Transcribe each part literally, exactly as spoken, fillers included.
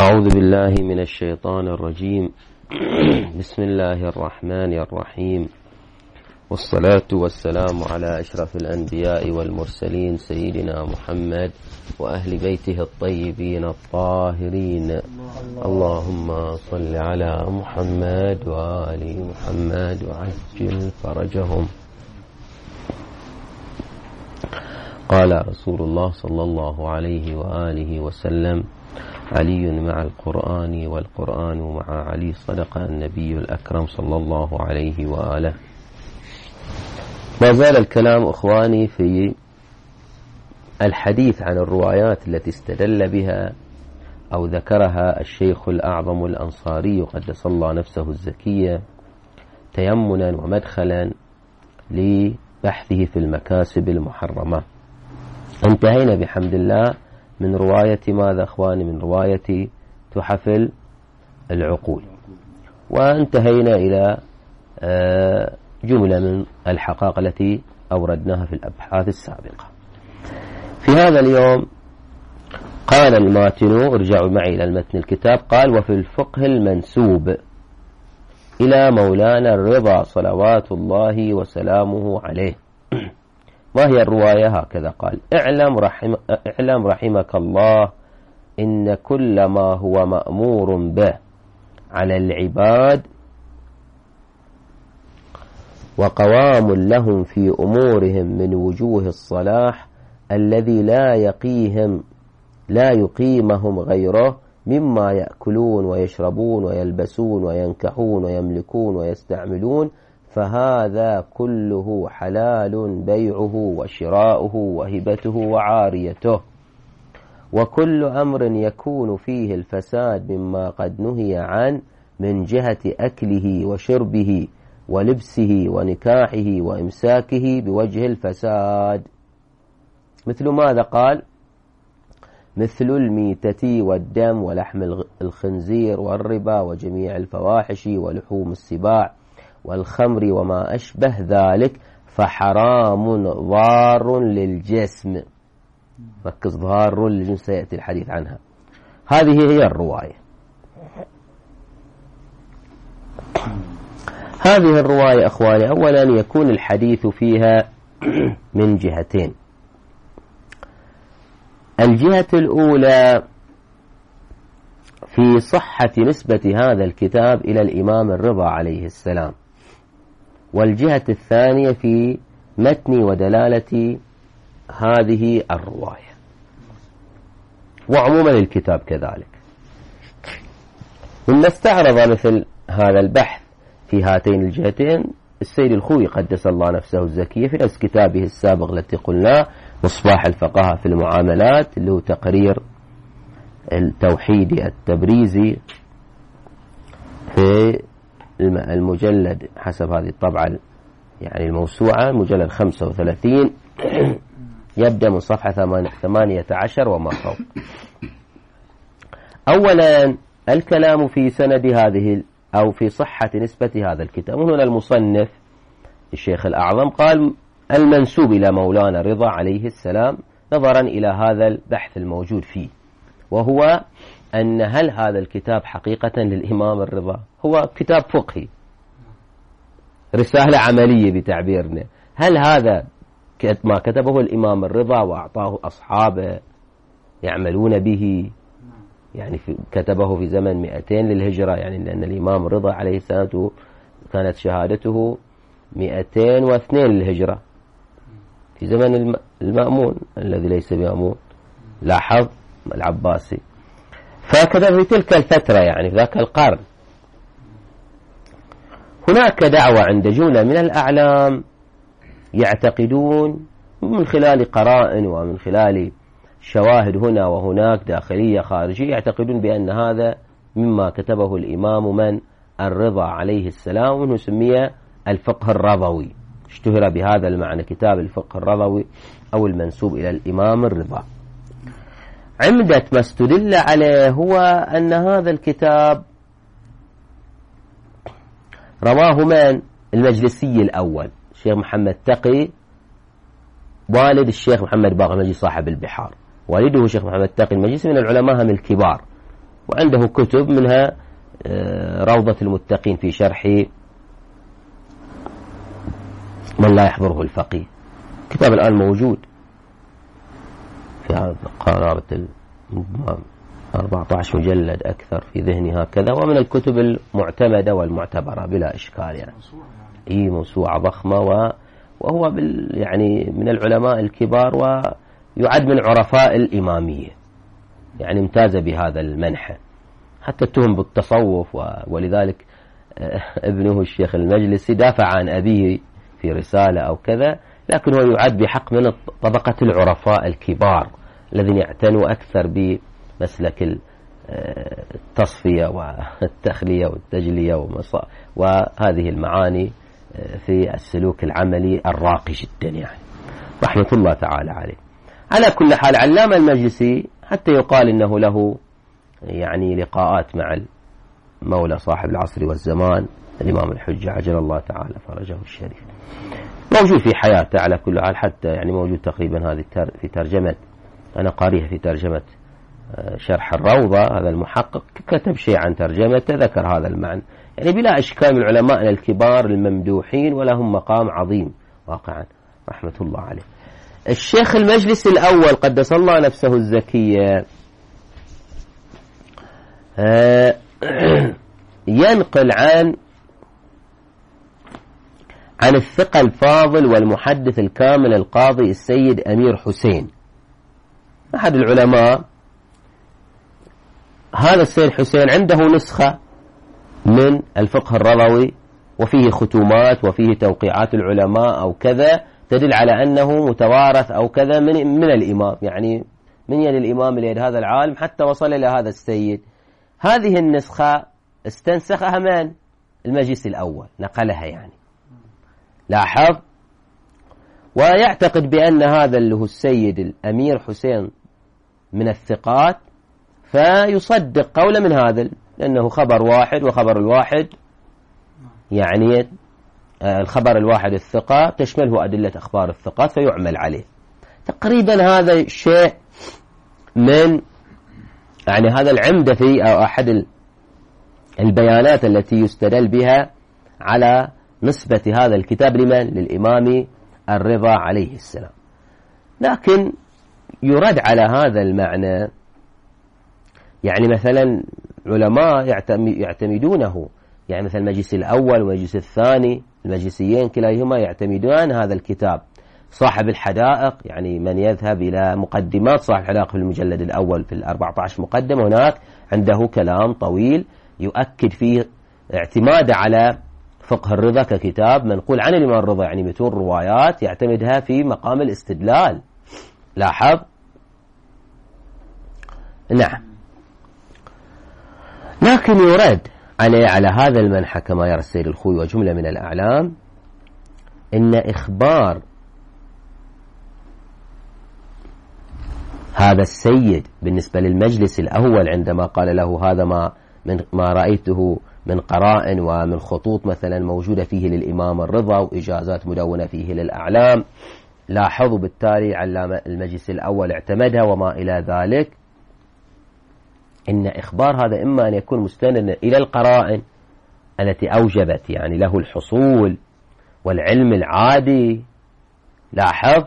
أعوذ بالله من الشيطان الرجيم. بسم الله الرحمن الرحيم، والصلاة والسلام على أشرف الأنبياء والمرسلين سيدنا محمد وأهل بيته الطيبين الطاهرين. اللهم صل على محمد وآل محمد وعجل فرجهم. قال رسول الله صلى الله عليه وآله وسلم: علي مع القرآن والقرآن مع علي، صدق النبي الأكرم صلى الله عليه وآله. ما زال الكلام أخواني في الحديث عن الروايات التي استدل بها أو ذكرها الشيخ الأعظم الأنصاري قدس الله نفسه الزكية تيمنا ومدخلا لبحثه في المكاسب المحرمة. انتهينا بحمد الله من رواية ماذا أخواني؟ من رواية تحف العقول، وانتهينا إلى جملة من الحقائق التي أوردناها في الأبحاث السابقة. في هذا اليوم قال الماتن، ارجعوا معي إلى المتن الكتاب، قال: وفي الفقه المنسوب إلى مولانا الرضا صلوات الله وسلامه عليه. ما هي الرواية؟ هكذا قال: اعلم, رحم اعلم رحمك الله إن كل ما هو مأمور به على العباد وقوام لهم في أمورهم من وجوه الصلاح الذي لا يقيهم لا يقيمهم غيره مما يأكلون ويشربون ويلبسون وينكحون ويملكون ويستعملون، فهذا كله حلال بيعه وشراؤه وهبته وعاريته. وكل أمر يكون فيه الفساد مما قد نهي عنه من جهة أكله وشربه ولبسه ونكاحه وإمساكه بوجه الفساد، مثل ماذا قال؟ مثل الميتة والدم ولحم الخنزير والربا وجميع الفواحش ولحوم السباع والخمر وما أشبه ذلك، فحرام ضار للجسم. ركز، ضار للجسم، سيأتي الحديث عنها. هذه هي الرواية. هذه الرواية أخواني أولا يكون الحديث فيها من جهتين. الجهة الأولى في صحة نسبة هذا الكتاب إلى الإمام الرضا عليه السلام، والجهة الثانية في متن ودلالة هذه الرواية، وعموما الكتاب كذلك. وما استعرض مثل هذا البحث في هاتين الجهتين السيد الخوي قدس الله نفسه الزكية في نفس كتابه السابق التي قلناه مصباح الفقهاء في المعاملات، اللي هو تقرير التوحيد التبريزي، في المجلد حسب هذه الطبعة يعني الموسوعة مجلد خمسة وثلاثين، يبدأ من صفحة ثمانية عشر وما فوق. أولا الكلام في سند هذه أو في صحة نسبة هذا الكتاب. هنا المصنف الشيخ الأعظم قال المنسوب إلى مولانا رضا عليه السلام، نظرا إلى هذا البحث الموجود فيه، وهو أن هل هذا الكتاب حقيقة للإمام الرضا؟ هو كتاب فقهي، رسالة عملية بتعبيرنا. هل هذا ما كتبه الإمام الرضا وأعطاه أصحابه يعملون به؟ يعني في كتبه في زمن مئتين للهجرة، يعني لأن الإمام الرضا عليه السلام كانت شهادته مئتين واثنين للهجرة، في زمن المأمون الذي ليس بمأمون، لاحظ العباسي، فكتب في تلك الفترة يعني في ذاك القرن. هناك دعوة عند جملة من الأعلام يعتقدون من خلال قرائن ومن خلال شواهد هنا وهناك داخلية خارجية، يعتقدون بأن هذا مما كتبه الإمام من الرضا عليه السلام، وأنه سمي الفقه الرضوي، اشتهر بهذا المعنى كتاب الفقه الرضوي أو المنسوب إلى الإمام الرضا. عمدة ما استدل عليه هو أن هذا الكتاب رواه من المجلسي الأول الشيخ محمد تقي، والد الشيخ محمد باقر المجلسي صاحب البحار، والده الشيخ محمد تقي المجلسي من العلماء من الكبار، وعنده كتب منها روضة المتقين في شرح من لا يحضره الفقيه. كتاب الآن موجود في هذا قرابة أربعة عشر مجلد أكثر في ذهني هكذا، ومن الكتب المعتمدة والمعتبرة بلا إشكال يعني. إيه موسوعة ضخمة، و وهو بال يعني من العلماء الكبار ويعد من عرفاء الإمامية، يعني امتاز بهذا المنحى، حتى اتهم بالتصوف، ولذلك ابنه الشيخ المجلسي دافع عن أبيه في رسالة أو كذا، لكن هو يعد بحق من طبقة العرفاء الكبار الذين يعتنوا أكثر بمسلك التصفية والتخلية والتجلية وهذه المعاني في السلوك العملي الراقي جدا يعني، رحمة الله تعالى عليه. على كل حال علامة المجلسي حتى يقال إنه له يعني لقاءات مع المولى صاحب العصر والزمان الإمام الحجة عجل الله تعالى فرجه الشريف، موجود في حياته على كل حال، حتى يعني موجود تقريبا هذه في ترجمة، أنا قاريها في ترجمة شرح الروضة، هذا المحقق كتب شيء عن ترجمته ذكر هذا المعنى، يعني بلا إشكال من علماءنا الكبار الممدوحين ولهم مقام عظيم واقعا رحمة الله عليه. الشيخ المجلس الأول قدس الله نفسه الزكية ينقل عن عن الثقة الفاضل والمحدث الكامل القاضي السيد أمير حسين أحد العلماء. هذا السيد حسين عنده نسخة من الفقه الرضوي وفيه ختومات وفيه توقيعات العلماء أو كذا تدل على أنه متوارث أو كذا من, من الإمام، يعني من يد الإمام ليد هذا العالم حتى وصل إلى هذا السيد. هذه النسخة استنسخها من المجلس الأول، نقلها يعني، لاحظ، ويعتقد بأن هذا اللي هو السيد الأمير حسين من الثقات، فيصدق قوله من هذا لأنه خبر واحد، وخبر الواحد يعني الخبر الواحد الثقة تشمله أدلة أخبار الثقات فيعمل عليه. تقريبا هذا شيء من يعني هذا العمدة في أو أحد البيانات التي يستدل بها على نسبة هذا الكتاب لمن؟ للإمام الرضا عليه السلام. لكن يرد على هذا المعنى، يعني مثلا علماء يعتمدونه، يعني مثل المجلس الأول والمجلس الثاني المجلسيين كلاهما يعتمدون هذا الكتاب. صاحب الحدائق يعني من يذهب إلى مقدمات صاحب الحدائق في المجلد الأول في الأربعة عشر مقدمة، هناك عنده كلام طويل يؤكد فيه اعتماد على فقه الرضا ككتاب منقول عن الإمام الرضا، يعني متون روايات يعتمدها في مقام الاستدلال. لاحظ، نعم. لكن يرد عليه على هذا المنحى كما يرى السيد الخوي وجملة من الأعلام إن إخبار هذا السيد بالنسبة للمجلس الأول عندما قال له هذا ما من ما رأيته من قرائن ومن خطوط مثلا موجودة فيه للإمام الرضا وإجازات مدونة فيه للأعلام، لاحظوا بالتالي علامة المجلس الأول اعتمدها وما إلى ذلك، إن إخبار هذا إما أن يكون مستندا إلى القرائن التي أوجبت يعني له الحصول والعلم العادي، لاحظ،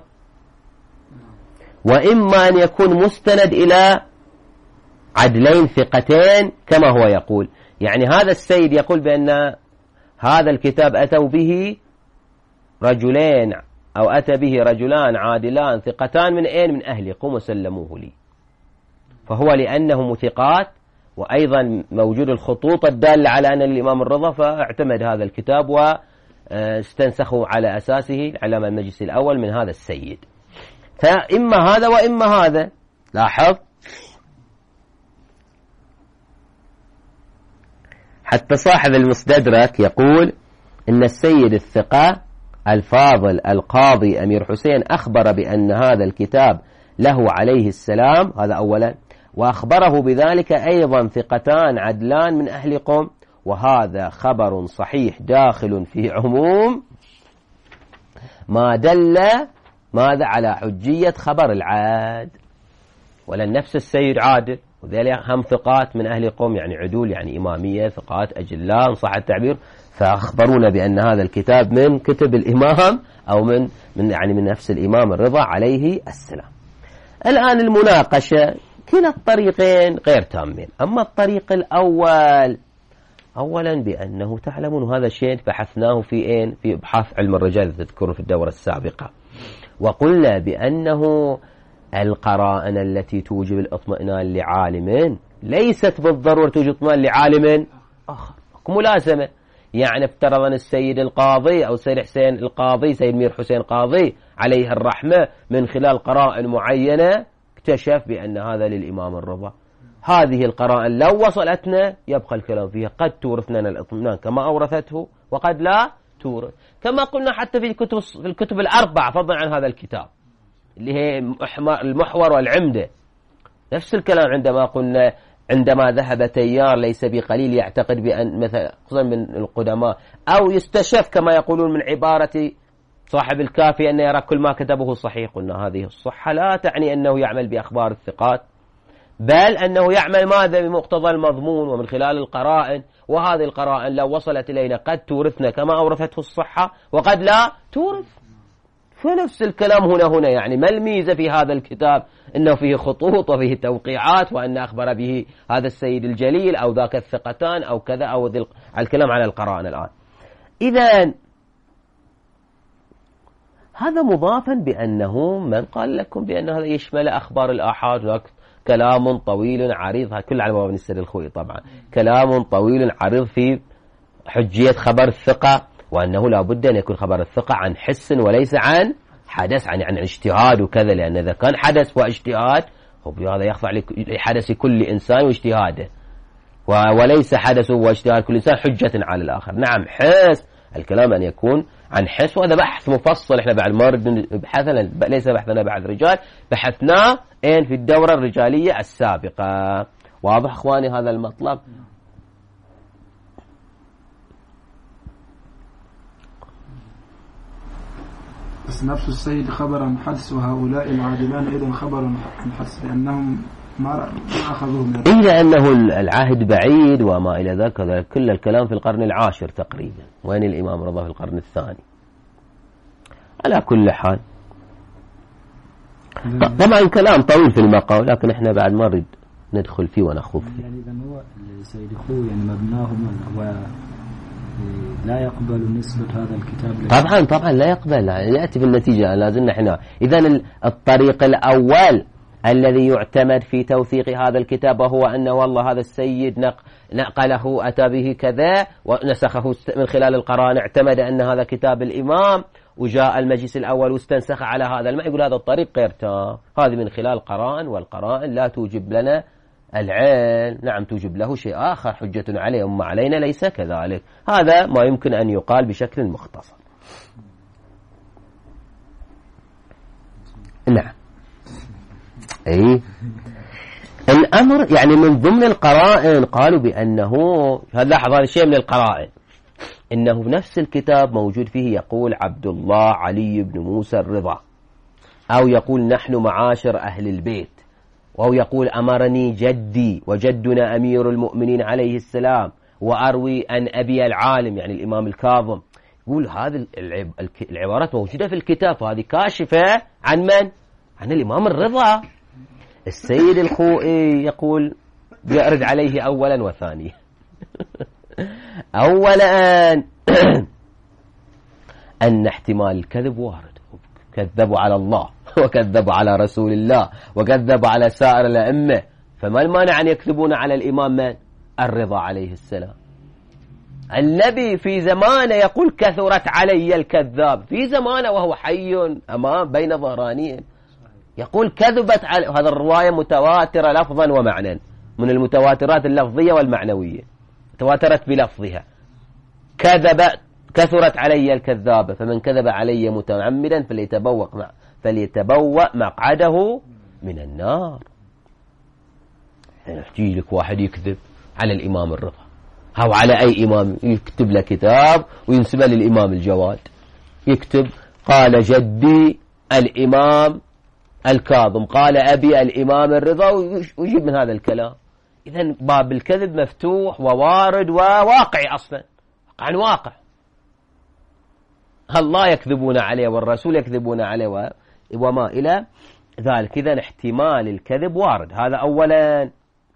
وإما أن يكون مستند إلى عدلين ثقتين كما هو يقول. يعني هذا السيد يقول بأن هذا الكتاب أتوا به رجلين أو أتى به رجلان عادلان ثقتان من أين؟ من أهلي، قوموا سلموه لي. فهو لأنهم ثقات وأيضا موجود الخطوط الدالة على أن الإمام الرضا، فاعتمد هذا الكتاب واستنسخوا على أساسه علامة المجلس الأول من هذا السيد. فإما هذا وإما هذا. لاحظ، حتى صاحب المستدرك يقول إن السيد الثقة الفاضل القاضي أمير حسين أخبر بأن هذا الكتاب له عليه السلام، هذا أولا، وأخبره بذلك أيضا ثقتان عدلان من أهل قم، وهذا خبر صحيح داخل في عموم ما دل ماذا على حجية خبر العاد. ولن نفس السيد عادل وذلك هم ثقات من أهل قوم يعني عدول يعني إمامية ثقات أجلاء إن صح التعبير، فأخبرونا بأن هذا الكتاب من كتب الإمام أو من من يعني من نفس الإمام الرضا عليه السلام. الآن المناقشة كلا الطريقين غير تامين. أما الطريق الأول أولا بأنه تعلمون هذا الشيء بحثناه في إين في إبحاث علم الرجال تذكروا في الدورة السابقة، وقلنا بأنه القرائن التي توجب الاطمئنان لعالم ليست بالضرورة توجب اطمئنان لعالم آخر، ملازمة. يعني افترض أن السيد القاضي أو السيد حسين القاضي سيد مير حسين قاضي عليه الرحمة من خلال قرائن معينة اكتشف بأن هذا للإمام الرضا، هذه القرائن لو وصلتنا يبقى الكلام فيها، قد تورثنا الاطمئنان كما أورثته وقد لا تورث، كما قلنا حتى في الكتب في الكتب الأربعة فضلا عن هذا الكتاب اللي هي المحور والعمدة. نفس الكلام عندما قلنا عندما ذهب تيار ليس بقليل يعتقد بأن مثلا خصوصا من القدماء أو يستشف كما يقولون من عبارة صاحب الكافي أن يرى كل ما كتبه صحيح، قلنا هذه الصحة لا تعني أنه يعمل بأخبار الثقات، بل أنه يعمل ماذا بمقتضى المضمون ومن خلال القرائن، وهذه القرائن لو وصلت إلينا قد تورثنا كما أورثته الصحة وقد لا تورث. فنفس الكلام هنا هنا يعني ما الميزة في هذا الكتاب إنه فيه خطوط وفيه توقيعات وأن أخبر به هذا السيد الجليل أو ذاك الثقتان أو كذا أو ذي الكلام على القرائن الآن. إذن هذا مضافا بأنه من قال لكم بأن هذا يشمل أخبار الآحاد، ذاك كلام طويل عريض، كل على باب السر الخوي طبعا، كلام طويل عريض في حجية خبر الثقة، وأنه لا بد أن يكون خبر الثقة عن حس وليس عن حدث، عن عن اجتهاد وكذا، لأن إذا كان حدث واجتهاد هذا يخضع لحدث كل إنسان واجتهاده، وليس حدث واجتهاد كل إنسان حجة على الآخر. نعم حس الكلام أن يكون عن حس، وهذا بحث مفصل احنا بعد ما بحثنا، ليس بحثنا بعد رجال، بحثناه إن في الدورة الرجالية السابقة. واضح اخواني هذا المطلب؟ بس نفس السيد خبر عن حدس، وهؤلاء العادلان أيضا خبر عن حدس لأنهم ما أخذوه من إلا أنه العهد بعيد وما إلى ذلك، كل الكلام في القرن العاشر تقريبا، وين الإمام رضا في القرن الثاني. على كل حال طبعا كلام طويل في المقال، لكن احنا بعد ما نريد ندخل فيه ونخوض فيه. يعني إذا هو السيد خو يعني مبناه و لا يقبل نسبة هذا الكتاب، طبعا طبعا لا يقبل، يأتي بالنتيجة لازلنا احنا. إذن الطريق الأول الذي يعتمد في توثيق هذا الكتاب وهو أنه والله هذا السيد نقله أتى به كذا ونسخه من خلال القرآن، اعتمد أن هذا كتاب الإمام وجاء المجلس الأول واستنسخ على هذا الماء، يقول هذا الطريق غير تام، هذه من خلال القرآن، والقرآن لا توجب لنا العين، نعم توجب له شيء آخر، حجة عليه أما علينا ليس كذلك. هذا ما يمكن أن يقال بشكل مختصر. نعم أي الأمر يعني من ضمن القرائن قالوا بأنه هذا لاحظ هذا الشيء من القرائن، إنه نفس الكتاب موجود فيه يقول عبد الله علي بن موسى الرضا، أو يقول نحن معاشر أهل البيت، أو يقول أمرني جدي وجدنا أمير المؤمنين عليه السلام، وأروي أن أبي العالم يعني الإمام الكاظم. يقول هذه العبارات موجودة في الكتاب، وهذه كاشفة عن من؟ عن الإمام الرضا. السيد الخوئي يقول يأرد عليه أولا وثانيا. أولا أن احتمال الكذب وارد، كذبوا على الله وكذبوا على رسول الله وكذبوا على سائر الأئمة، فما المانع أن يكذبون على الإمام من؟ الرضا عليه السلام. النبي في زمانه يقول كثرت علي الكذاب، في زمانه وهو حي أمام بين ظهرانيهم يقول كذبت على، هذا الرواية متواترة لفظا ومعنى، من المتواترات اللفظية والمعنوية، تواترت بلفظها، كذبت كثرت علي الكذابة، فمن كذب علي متعمدا فليتبوأ مع فليتبوأ مقعده من النار. يحكي لك واحد يكذب على الإمام الرضا أو على أي إمام، يكتب له كتاب وينسبه للإمام الجواد، يكتب قال جدي الإمام الكاظم قال أبي الإمام الرضا، ويجيب من هذا الكلام. إذن باب الكذب مفتوح ووارد وواقعي أصلا، عن واقع الله يكذبون عليه والرسول يكذبون عليه وما إلى ذلك. إذن احتمال الكذب وارد، هذا أولا.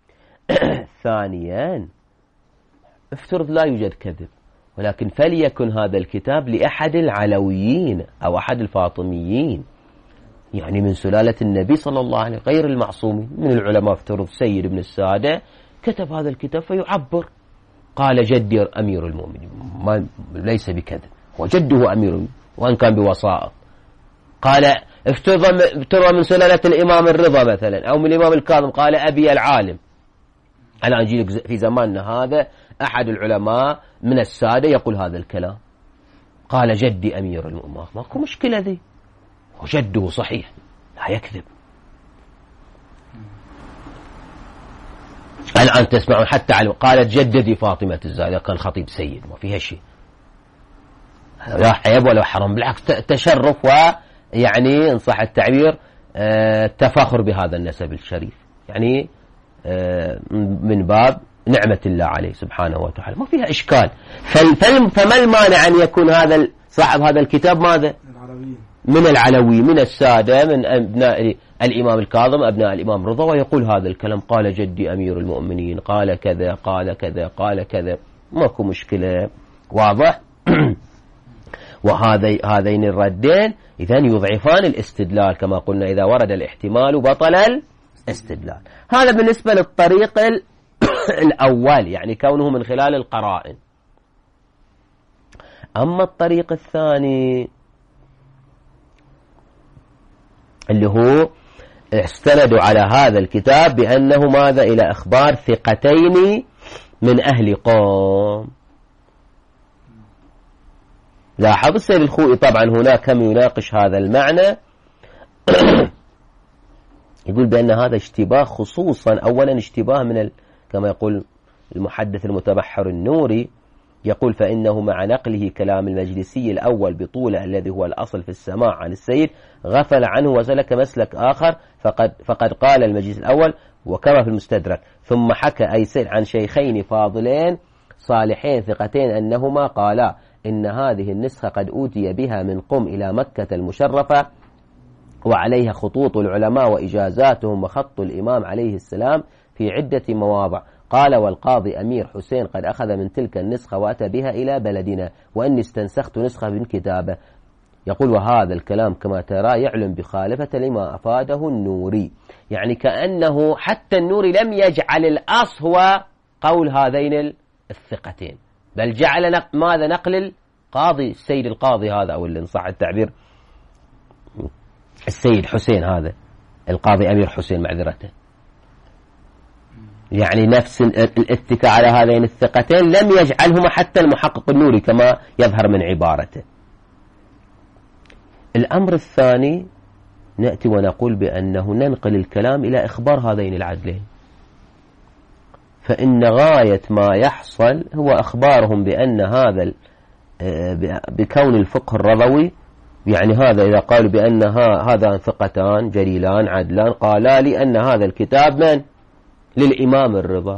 ثانيا افترض لا يوجد كذب، ولكن فليكن هذا الكتاب لأحد العلويين أو أحد الفاطميين، يعني من سلالة النبي صلى الله عليه وسلم غير المعصومين. من العلماء افترض سيد بن السادة كتب هذا الكتاب فيعبر، قال جدي أمير المؤمنين، ما ليس بكذب، هو جده أمير المؤمنين وأن كان بوسائط. قال افترض من سلالة الإمام الرضا مثلا أو من الإمام الكاظم، قال أبي العالم. أنا أجي في زماننا هذا أحد العلماء من السادة يقول هذا الكلام، قال جدي أمير المؤمنين، ماكو مشكلة ذي، وجده صحيح لا يكذب. الآن تسمعون حتى علم قالت جدتي فاطمة الزهراء، كان خطيب سيد ما فيها شيء، لا عيب ولا حرام، بالعكس تشرف ويعني إن صح التعبير تفاخر بهذا النسب الشريف، يعني من باب نعمة الله عليه سبحانه وتعالى، ما فيها إشكال. فما المانع أن يكون هذا صاحب هذا الكتاب ماذا؟ من العلوي، من السادة، من أبناء الإمام الكاظم، أبناء الإمام رضا، ويقول هذا الكلام، قال جدي أمير المؤمنين، قال كذا قال كذا قال كذا، ماكو مشكلة. واضح؟ وهذين الردين إذن يضعفان الاستدلال، كما قلنا إذا ورد الاحتمال بطل الاستدلال. هذا بالنسبة للطريق الأول، يعني كونه من خلال القرائن. أما الطريق الثاني اللي هو استندوا على هذا الكتاب بأنه ماذا؟ إلى أخبار ثقتين من أهل قوم. لاحظ السيد الخوئي طبعا هناك كم يناقش هذا المعنى. يقول بأن هذا اشتباه، خصوصا أولا اشتباه من ال... كما يقول المحدث المتبحر النوري، يقول فإنه مع نقله كلام المجلسي الأول بطوله الذي هو الأصل في السماع عن السيد غفل عنه وسلك مسلك آخر، فقد, فقد قال المجلس الأول وكما في المستدرك ثم حكى أي سيد عن شيخين فاضلين صالحين ثقتين أنهما قالا إن هذه النسخة قد أوتي بها من قم إلى مكة المشرفة وعليها خطوط العلماء وإجازاتهم وخط الإمام عليه السلام في عدة مواضع. قال والقاضي أمير حسين قد أخذ من تلك النسخة وأتى بها إلى بلدنا وأني استنسخت نسخة من كتابه. يقول وهذا الكلام كما ترى يعلم بخالفة لما أفاده النوري، يعني كأنه حتى النوري لم يجعل الأصل هو قول هذين الثقتين، بل جعل نق... ماذا نقل القاضي السيد القاضي هذا، أو اللي صح التعبير السيد حسين هذا القاضي أمير حسين معذرته، يعني نفس الاتكاء على هذين الثقتين لم يجعلهما حتى المحقق النوري كما يظهر من عبارته. الأمر الثاني نأتي ونقول بأنه ننقل الكلام إلى إخبار هذين العدلين، فإن غاية ما يحصل هو أخبارهم بأن هذا بكون الفقه الرضوي، يعني هذا إذا قالوا بأن هذا ثقتان جليلان عدلان قالا لي أن هذا الكتاب من للإمام الرضا،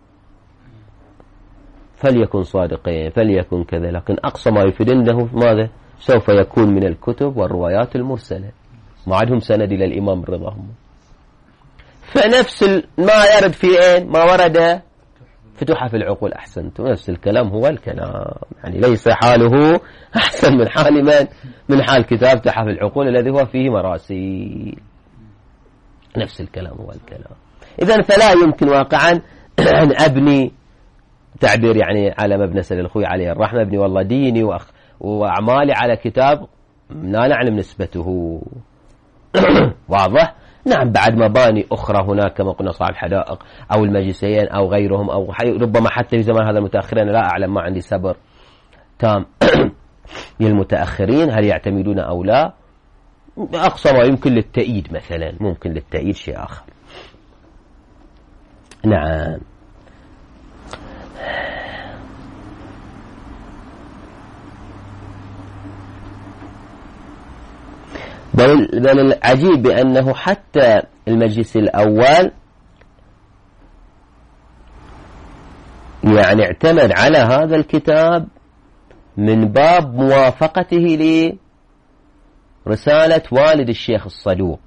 فليكن صادقين فليكن كذا، لكن أقصى ما يفيد أنه ماذا سوف يكون من الكتب والروايات المرسلة، ما عندهم سند إلى الإمام الرضا هم. فنفس ما يرد في إيه ما ورد في تحف العقول، أحسنت، نفس الكلام هو الكلام، يعني ليس حاله أحسن من حال من من حال كتاب تحف العقول الذي هو فيه مراسيل، نفس الكلام هو الكلام. إذن فلا يمكن واقعا أن أبني تعبير يعني على مبنى سيد الخوئي عليه الرحمة، ابني والله ديني وأخ وأعمالي على كتاب لا نعلم نسبته. واضح؟ نعم بعد مباني أخرى هناك كما قلنا صاحب الحدائق أو المجلسيين أو غيرهم، أو ربما حتى في زمان هذا المتأخرين، لا أعلم ما عندي سبر تام للمتأخرين هل يعتمدون أو لا، أقصى ما يمكن للتأييد مثلا، ممكن للتأييد شيء آخر. نعم. بل بل, بل العجيب بأنه حتى المجلس الأول يعني اعتمد على هذا الكتاب من باب موافقته لرسالة والد الشيخ الصدوق.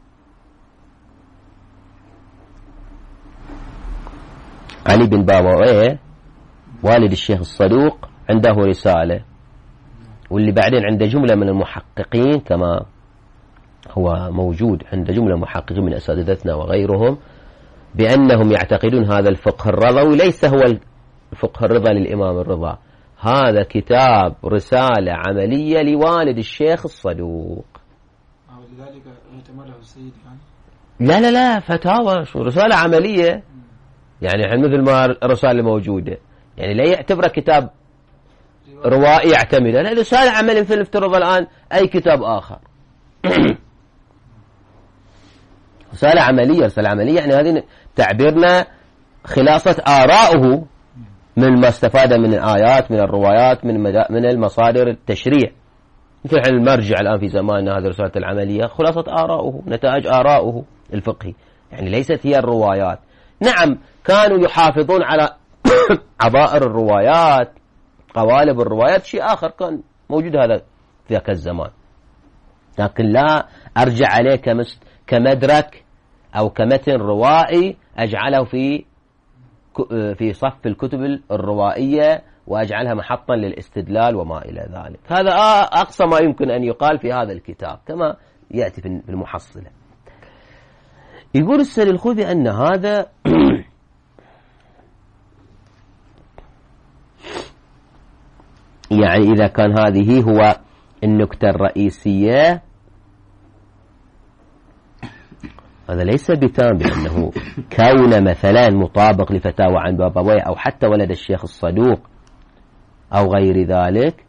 علي بن بابويه والد الشيخ الصدوق عنده رسالة، واللي بعدين عنده جملة من المحققين كما هو موجود عند جملة محققين من أساتذتنا وغيرهم بأنهم يعتقدون هذا الفقه الرضوي ليس هو الفقه الرضا للإمام الرضا، هذا كتاب رسالة عملية لوالد الشيخ الصدوق. ولذلك اعتمده السيد يعني لا لا لا فتاوى، شو رسالة عملية يعني مثل ما الرسالة موجودة، يعني لا يعتبره كتاب روائي يعتمده، لا رسالة عملية مثل افترض الآن أي كتاب آخر. رسالة عملية، رسالة عملية يعني هذه تعبيرنا خلاصة آراؤه من ما استفاد من الآيات من الروايات من من المصادر التشريع، مثل المرجع الآن في زماننا هذه رسالة العملية خلاصة آراؤه نتائج آراؤه الفقهي، يعني ليست هي الروايات. نعم كانوا يحافظون على عبائر الروايات قوالب الروايات، شيء آخر كان موجود هذا في ذاك الزمان، لكن لا أرجع عليه كمست كمدرك أو كمتن روائي أجعله في في صف الكتب الروائية وأجعلها محطا للاستدلال وما إلى ذلك. هذا أقصى ما يمكن أن يقال في هذا الكتاب كما يأتي في المحصلة. يقول السيد الخوذي أن هذا يعني إذا كان هذه هو النكتة الرئيسية هذا ليس بتام بأنه كون مثلا مطابق لفتاوى عن بابويه أو حتى ولد الشيخ الصدوق أو غير ذلك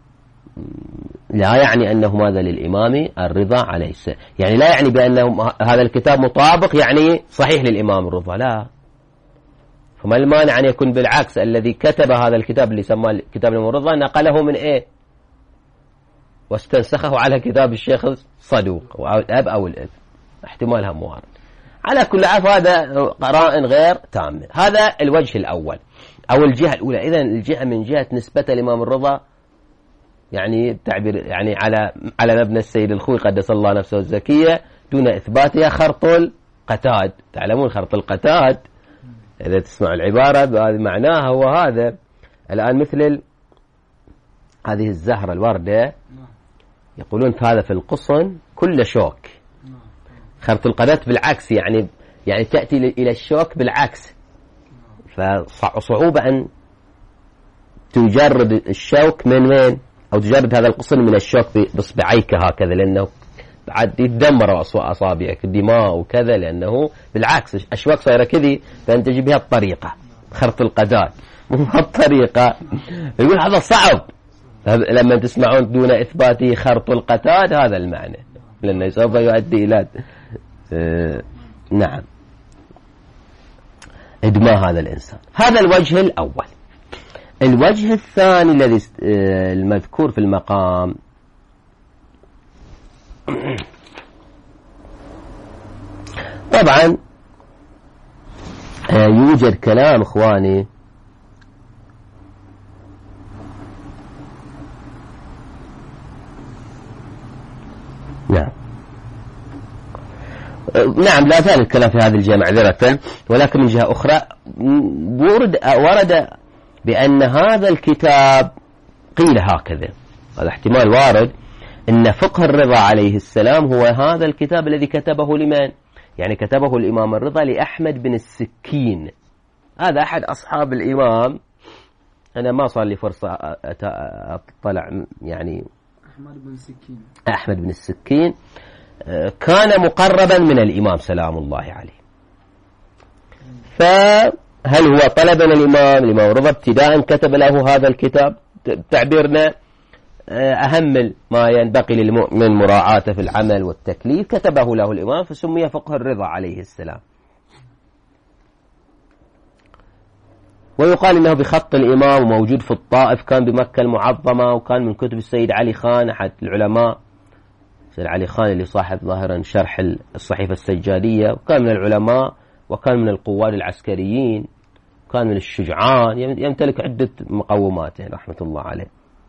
لا يعني أنه ماذا للإمام الرضا عليه السلام، يعني لا يعني بأنه هذا الكتاب مطابق يعني صحيح للإمام الرضا، لا. فما المانع أن يكون بالعكس الذي كتب هذا الكتاب اللي سماه كتاب الإمام الرضا نقله من إيه واستنسخه على كتاب الشيخ الصدوق أو الأب أو الأب، احتمالها موارد. على كل حال هذا قرائن غير تامة. هذا الوجه الأول أو الجهة الأولى. إذن الجهة من جهة نسبة الإمام الرضا يعني تعبير يعني على على مبنى السيد الخوي قدس الله نفسه الزكية دون إثباتها خرط القتاد. تعلمون خرط القتاد إذا تسمع العبارة بهذا معناها هو هذا الآن مثل هذه الزهرة الوردة يقولون هذا في القصن كل شوك، خرط القتاد بالعكس يعني يعني تأتي إلى الشوك بالعكس، فصعوبة أن تجرد الشوك من وين أو تجرد هذا القصن من الشوك بإصبعيك هكذا لأنه بعد يتدمر أصابعك الدماء وكذا، لأنه بالعكس أشواك صايرة كذي فأنت تجي بها الطريقة خرط القتاد مو الطريقة. يقول هذا صعب لما تسمعون دون إثباته خرط القتاد هذا المعنى، لأنه سوف يؤدي إلى آه نعم إدماء هذا الإنسان. هذا الوجه الأول. الوجه الثاني الذي آه المذكور في المقام طبعا آه يوجد كلام إخواني نعم نعم لا زال الكلام في هذه الجهة معذرة، ولكن من جهة أخرى ورد ورد بأن هذا الكتاب قيل هكذا، هذا احتمال وارد أن فقه الرضا عليه السلام هو هذا الكتاب الذي كتبه لمن؟ يعني كتبه الإمام الرضا لأحمد بن السكين. هذا أحد أصحاب الإمام، أنا ما صار لي فرصة أطلع يعني أحمد بن السكين أحمد بن السكين كان مقربا من الإمام سلام الله عليه، فهل هو طلب من الإمام الإمام الرضا ابتداء كتب له هذا الكتاب؟ تعبيرنا أهم ما ينبغي للمؤمن مراعاته في العمل والتكليف كتبه له الإمام فسمي فقه الرضا عليه السلام. ويقال إنه بخط الإمام وموجود في الطائف، كان بمكة المعظمة وكان من كتب السيد علي خان أحد العلماء سيد علي خان اللي صاحب ظاهرا شرح الصحيفة السجادية، وكان من العلماء وكان من القواد العسكريين، كان من الشجعان، يمتلك عدة مقومات يعني رحمة الله عليه.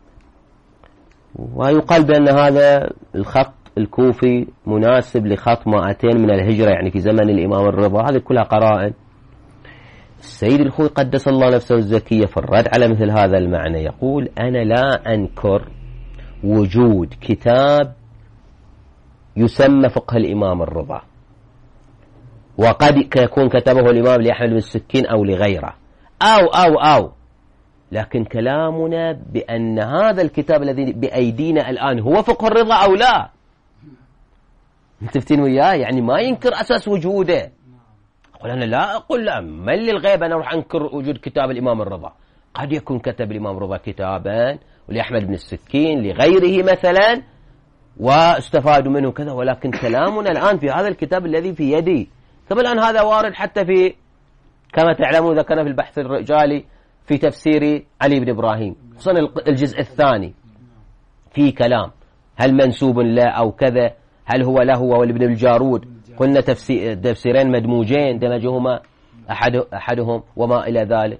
ويقال بأن هذا الخط الكوفي مناسب لخط مائتين من الهجرة، يعني في زمن الإمام الرضا. هذه كلها قرائن. السيد الخوي قدس الله نفسه الزكية في الرد على مثل هذا المعنى يقول: أنا لا أنكر وجود كتاب يسمى فقه الإمام الرضا، وقد يكون كتبه الإمام لأحمد بن السكين أو لغيره أو أو أو لكن كلامنا بأن هذا الكتاب الذي بأيدينا الآن هو فقه الرضا أو لا. متفتين وياه؟ يعني ما ينكر أساس وجوده. أقول أنا لا أقول لا من للغيب أنا أروح أنكر وجود كتاب الإمام الرضا. قد يكون كتب الإمام الرضا كتابا ولأحمد بن السكين لغيره مثلا واستفادوا منه كذا، ولكن كلامنا الآن في هذا الكتاب الذي في يدي. كما الآن هذا وارد حتى في كما تعلمون ذكرنا في البحث الرجالي في تفسير علي بن إبراهيم خصوصا الجزء الثاني في كلام هل منسوب له أو كذا، هل هو له وابن الجارود. قلنا تفسير تفسيرين مدموجين دمجهما أحد أحدهم وما إلى ذلك.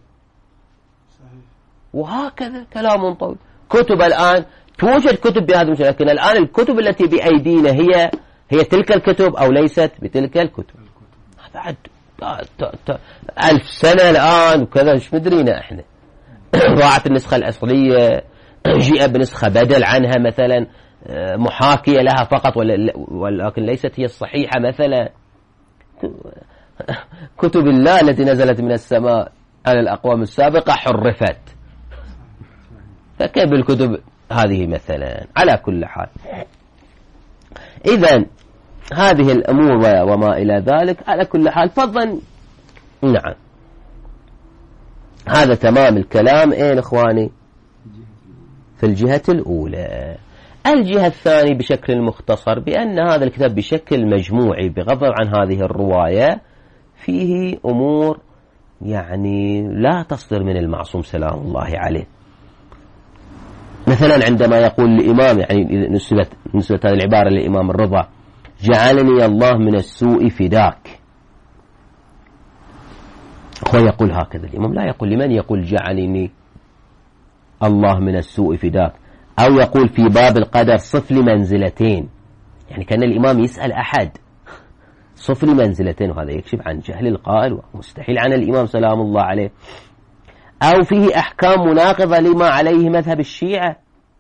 وهكذا كلام طويل. كتب الآن توجد كتب بهذا المجال، لكن الآن الكتب التي بأيدينا هي هي تلك الكتب أو ليست بتلك الكتب. بعد ألف سنة الآن وكذا مش مدرينا إحنا. ضاعت النسخة الأصلية، جيء بنسخة بدل عنها مثلا محاكية لها فقط، ولكن ليست هي الصحيحة مثلا. كتب الله التي نزلت من السماء على الأقوام السابقة حرفت، فكيف بالكتب هذه مثلا؟ على كل حال، إذن هذه الأمور وما إلى ذلك على كل حال فضلا. نعم هذا تمام الكلام. إيه إخواني؟ في الجهة الأولى. الجهة الثانية بشكل مختصر بأن هذا الكتاب بشكل مجموعي بغض عن هذه الرواية فيه أمور يعني لا تصدر من المعصوم سلام الله عليه. مثلا عندما يقول الإمام، يعني نسبت نسبت هذه العبارة للإمام الرضا: جعلني الله من السوء فداك. هو يقول هكذا الإمام، لا يقول لمن، يقول جعلني الله من السوء فداك. أو يقول في باب القدر صف لي منزلتين، يعني كان الإمام يسأل أحد صف لي منزلتين، وهذا يكشف عن جهل القائل ومستحيل عن الإمام سلام الله عليه. أو فيه أحكام مناقضة لما عليه مذهب الشيعة.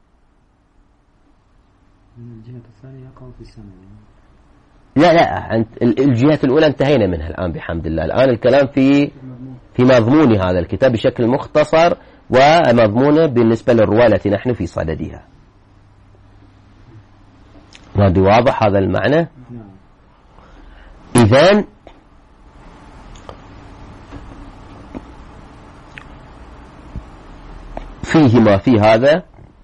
الجهة الثانية يقع في السنة. لا لا الجهة الأولى انتهينا منها الآن بحمد الله. الآن الكلام في في مضمون هذا الكتاب بشكل مختصر ومضمونه بالنسبة للرواية التي نحن في صددها. هذا واضح هذا المعنى؟ إذن فيه ما في هذا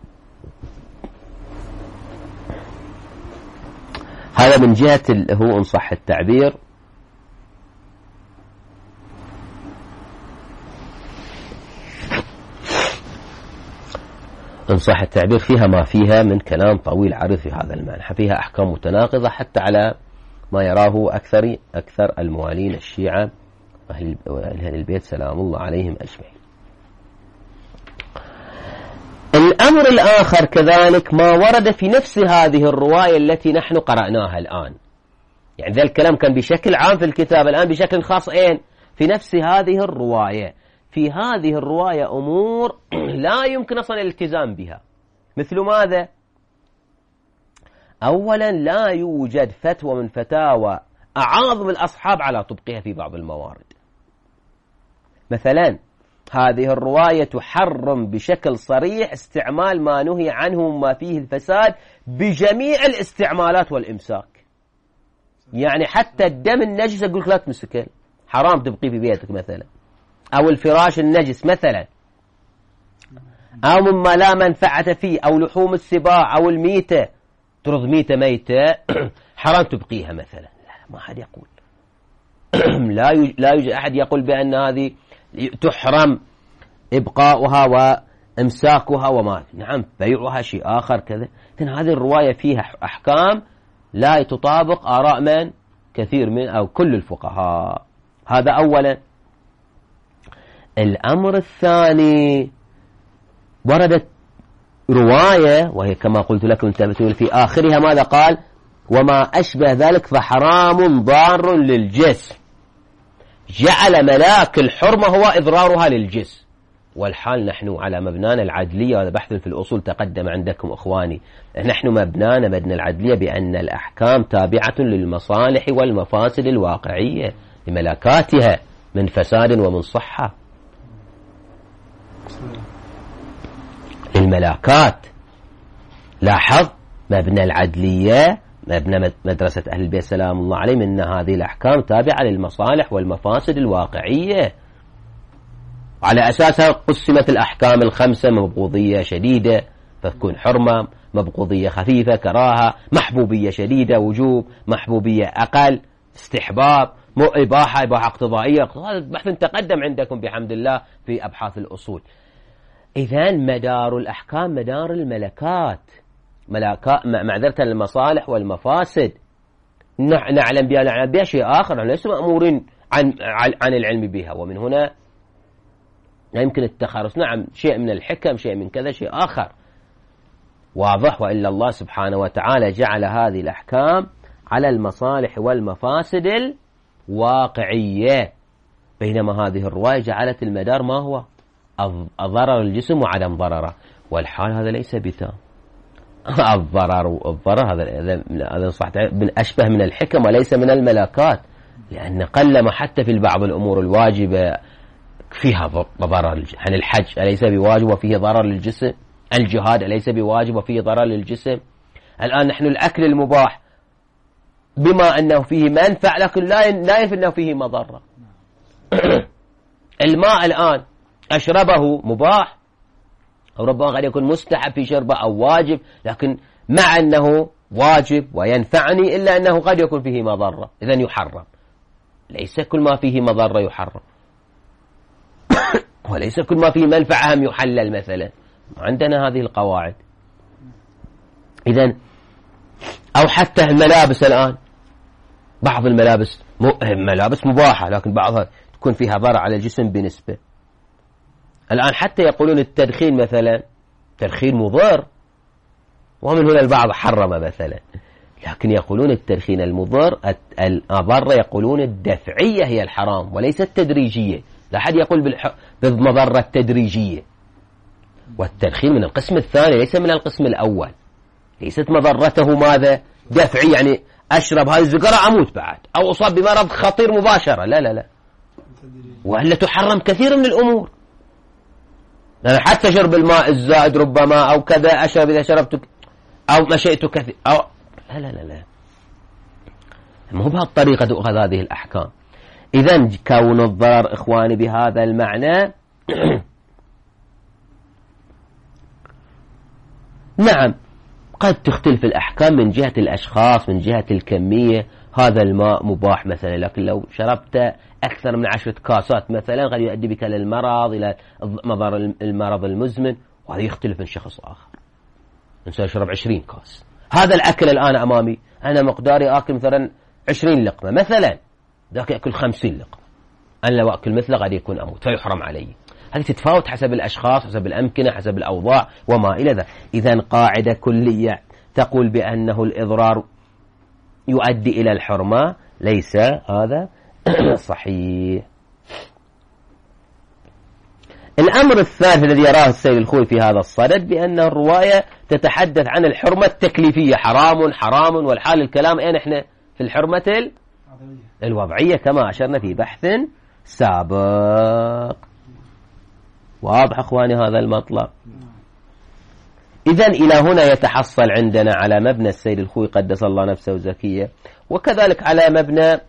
هذا من جهة هو إن صح التعبير إن صح التعبير فيها ما فيها من كلام طويل عريض في هذا المعنى. فيها أحكام متناقضة حتى على ما يراه أكثر أكثر الموالين الشيعة أهل أهل البيت سلام الله عليهم أجمعين. الأمر الآخر كذلك ما ورد في نفس هذه الرواية التي نحن قرأناها الآن. يعني ذا الكلام كان بشكل عام في الكتاب، الآن بشكل خاص إيه؟ في نفس هذه الرواية. في هذه الرواية أمور لا يمكن أصلا الالتزام بها. مثل ماذا؟ أولا لا يوجد فتوى من فتاوى أعاظم الأصحاب على طبقها في بعض الموارد. مثلا هذه الرواية تحرم بشكل صريح استعمال ما نهي عنه وما فيه الفساد بجميع الاستعمالات والإمساك. يعني حتى الدم النجس يقول لك لا تمسكه، حرام تبقيه في بيتك مثلا. أو الفراش النجس مثلا، أو مما لا منفعة فيه، أو لحوم السباع أو الميتة، ترض ميتة ميتة حرام تبقيها مثلا. لا ما أحد يقول لا لا يوجد أحد يقول بأن هذه تحرم إبقاؤها امساكها وما نعم بيعها شيء آخر كذا. لكن هذه الرواية فيها أحكام لا تطابق آراء من كثير من أو كل الفقهاء. هذا أولا. الأمر الثاني وردت رواية وهي كما قلت لكم انتبهوا في آخرها ماذا قال؟ وما أشبه ذلك فحرام ضار للجسم. جعل ملاك الحرمة هو إضرارها للجسم، والحال نحن على مبنانا العدلية. وهذا بحث في الأصول تقدم عندكم أخواني. نحن مبنانا مبنى العدلية بأن الأحكام تابعة للمصالح والمفاسد الواقعية لملاكاتها من فساد ومن صحة. للملاكات لاحظ مبنى العدلية مبنى مدرسة أهل البيت سلام الله عليهم أن هذه الأحكام تابعة للمصالح والمفاسد الواقعية. على أساسها قسمت الأحكام الخمسة: مبغوضية شديدة فتكون حرمة، مبغوضية خفيفة كراهة، محبوبية شديدة وجوب، محبوبية أقل استحباب، إباحة إباحة اقتضائية. هذا البحث تقدم عندكم بحمد الله في أبحاث الأصول. إذن مدار الأحكام مدار الملكات، ملاكات معذرة المصالح والمفاسد. نعلم بها نعلم بها شيء آخر، ليس مأمورين عن عن العلم بها. ومن هنا لا يمكن التخرص. نعم شيء من الحكم شيء من كذا شيء آخر واضح. وإلا الله سبحانه وتعالى جعل هذه الأحكام على المصالح والمفاسد الواقعية، بينما هذه الرواية جعلت المدار ما هو؟ الضرر الجسم وعدم ضرره، والحال هذا ليس بتام. الضرر والضرر هذا هذا صح أشبه من الحكم وليس من الملاكات، لأن قلما حتى في بعض الأمور الواجبة فيها ضرر. يعني الحج أليس بواجب وفيه ضرر للجسم؟ الجهاد أليس بواجب وفيه ضرر للجسم؟ الآن نحن الأكل المباح بما أنه فيه منفع لكن لا لا ينفي أنه فيه مضرة. الماء الآن أشربه مباح أو ربما قد يكون مستحب في شربه أو واجب، لكن مع أنه واجب وينفعني إلا أنه قد يكون فيه مضرة، إذن يحرم. ليس كل ما فيه مضرة يحرم، وليس كل ما فيه منفعة هم يحلل مثلا. عندنا هذه القواعد. إذن أو حتى الملابس الآن، بعض الملابس ملابس مباحة لكن بعضها تكون فيها ضرر على الجسم بنسبة. الآن حتى يقولون التدخين مثلا تدخين مضر، ومن هنا البعض حرم مثلا، لكن يقولون التدخين المضر الأضر يقولون الدفعية هي الحرام وليس التدريجية. لا أحد يقول بالمضرة التدريجية، والتدخين من القسم الثاني ليس من القسم الأول. ليست مضرته ماذا؟ دفعي، يعني أشرب هذه السجارة أموت بعد أو أصاب بمرض خطير مباشرة، لا لا لا، وإلا تحرم كثير من الأمور. يعني حتى شرب الماء الزائد ربما أو كذا أشرب إذا شربت أو مشيت كثير أو لا لا لا لا، مو بهالطريقة تؤخذ هذه الأحكام. إذن كون الضرر إخواني بهذا المعنى نعم قد تختلف الأحكام من جهة الأشخاص من جهة الكمية. هذا الماء مباح مثلا، لكن لو شربت أكثر من عشرة كاسات مثلا قد يؤدي بك للمرض إلى مضار المرض المزمن، وهذا يختلف من شخص آخر. إنسان يشرب عشرين كاس. هذا الأكل الآن أمامي أنا مقداري آكل مثلا عشرين لقمة مثلا، ذاك يأكل خمسين لقمة، أنا لو أكل مثله قد يكون أموت فيحرم علي. هذه تتفاوت حسب الأشخاص حسب الأمكنة حسب الأوضاع وما إلى ذلك. إذن قاعدة كلية تقول بأنه الإضرار يؤدي إلى الحرمة، ليس هذا صحيح. الأمر الثالث الذي يراه السيد الخوي في هذا الصدد بأن الرواية تتحدث عن الحرمة التكليفية، حرام حرام، والحال الكلام أين إحنا في الحرمة الوضعية كما أشرنا في بحث سابق. واضح أخواني هذا المطلب؟ إذن إلى هنا يتحصل عندنا على مبنى السيد الخوي قدس الله نفسه زكية، وكذلك على مبنى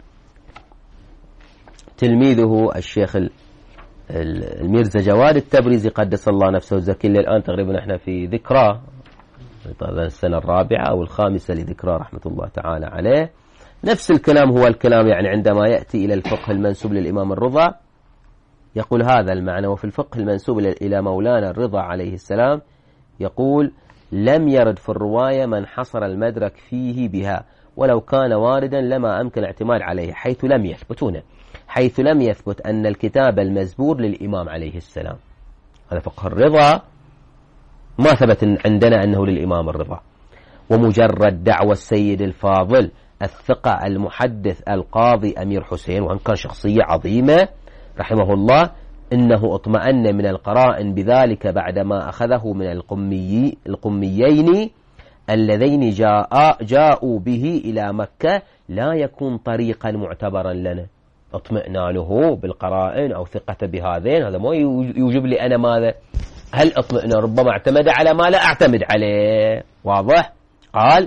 تلميذه الشيخ الميرزا جواد التبريزي قدس الله نفسه زكية. الآن تقريبا احنا في ذكرى السنة الرابعة أو الخامسة لذكرى رحمة الله تعالى عليه. نفس الكلام هو الكلام يعني عندما يأتي إلى الفقه المنسوب للإمام الرضا يقول هذا المعنى. وفي الفقه المنسوب إلى مولانا الرضا عليه السلام يقول لم يرد في الرواية من حصر المدرك فيه بها، ولو كان واردا لما أمكن الاعتماد عليه، حيث لم يثبت هنا حيث لم يثبت أن الكتاب المزبور للإمام عليه السلام. هذا فقه الرضا ما ثبت عندنا أنه للإمام الرضا. ومجرد دعوى السيد الفاضل الثقة المحدث القاضي أمير حسين، وأن كان شخصية عظيمة رحمه الله، إنه اطمأن من القرائن بذلك بعدما أخذه من القمي القميين اللذين جاء جاءوا به إلى مكة، لا يكون طريقا معتبرا لنا. اطمئنانه بالقرائن أو ثقة بهذين هذا ما يوجب لي أنا ماذا؟ هل اطمئنان؟ ربما اعتمد على ما لا أعتمد عليه. واضح؟ قال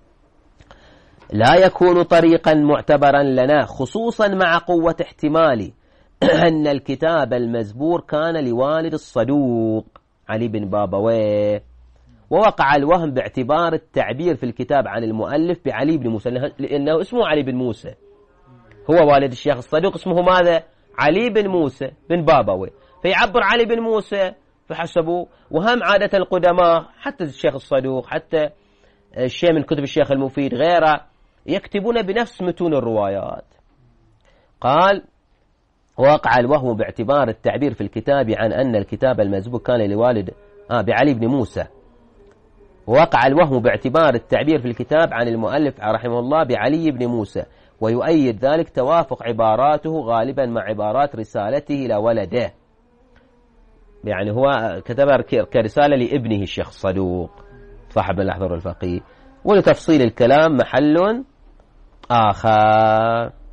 لا يكون طريقا معتبرا لنا، خصوصا مع قوة احتمال أن الكتاب المزبور كان لوالد الصدوق علي بن بابويه، ووقع الوهم باعتبار التعبير في الكتاب عن المؤلف بعلي بن موسى، لأنه اسمه علي بن موسى، هو والد الشيخ الصدوق اسمه ماذا؟ علي بن موسى بن بابويه، فيعبر علي بن موسى فحسبوا. وهم عادة القدماء حتى الشيخ الصدوق حتى الشيء من كتب الشيخ المفيد غيره يكتبون بنفس متون الروايات. قال وقع الوهم باعتبار التعبير في الكتاب عن أن الكتاب المزبور كان لوالد آه بعلي بن موسى، ووقع الوهم باعتبار التعبير في الكتاب عن المؤلف رحمه الله بعلي بن موسى، ويؤيد ذلك توافق عباراته غالبا مع عبارات رسالته إلى ولده، يعني هو كتبها كرسالة لابنه الشيخ الصدوق صاحب الأحضر الفقيه. ولتفصيل الكلام محل آخر.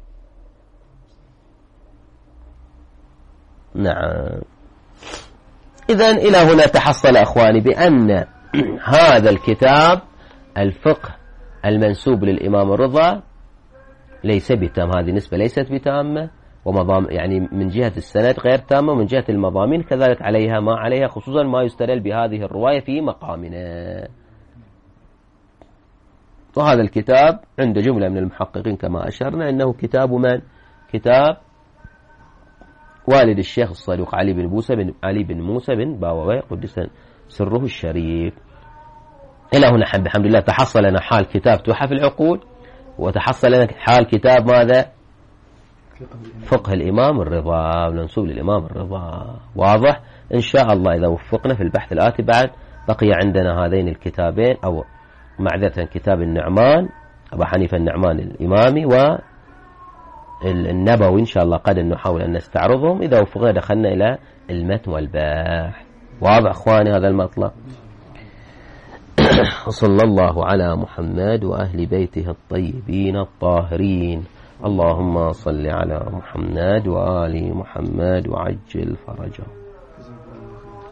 نعم. إذن إلى هنا تحصل أخواني بأن هذا الكتاب الفقه المنسوب للإمام الرضا ليس بتام، هذه نسبة ليست بتامة، ومضام يعني من جهة السند غير تامة، ومن جهة المضامين كذلك عليها ما عليها، خصوصا ما يستدل بهذه الرواية في مقامنا. وهذا الكتاب عند جملة من المحققين كما أشرنا أنه كتاب من؟ كتاب والد الشيخ الصدوق علي بن موسى بن علي بن موسى بن باوويه قدس سره الشريف. إلى هنا بحمد الله تحصل لنا حال كتاب تحف العقول، وتحصل لنا حال كتاب ماذا؟ فقه الإمام الرضا، منسوب للإمام الرضا. واضح؟ إن شاء الله إذا وفقنا في البحث الآتي بعد بقي عندنا هذين الكتابين، أو معذرة كتاب النعمان أبو حنيفة النعمان الإمامي والنبوي، إن شاء الله قد نحاول أن نستعرضهم. إذا وفقنا دخلنا إلى المتن والباحث. واضح أخواني هذا المطلب؟ وصلى الله على محمد وأهل بيته الطيبين الطاهرين. اللهم صل على محمد وآل محمد وعجل فرجه.